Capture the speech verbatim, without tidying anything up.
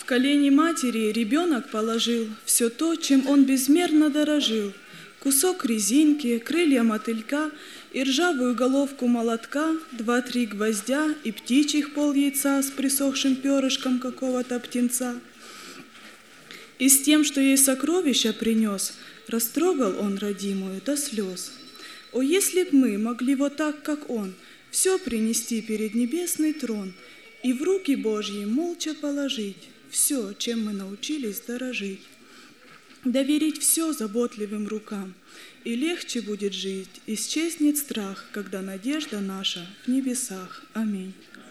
В колени матери ребенок положил все то, чем он безмерно дорожил. Кусок резинки, крылья мотылька и ржавую головку молотка, два-три гвоздя и птичьих пол яйца с присохшим перышком какого-то птенца. И с тем, что ей сокровища принес, растрогал он родимую до слез. О, если б мы могли вот так, как он, все принести перед небесный трон и в руки Божьи молча положить все, чем мы научились дорожить. Доверить все заботливым рукам, и легче будет жить, исчезнет страх, когда надежда наша в небесах. Аминь.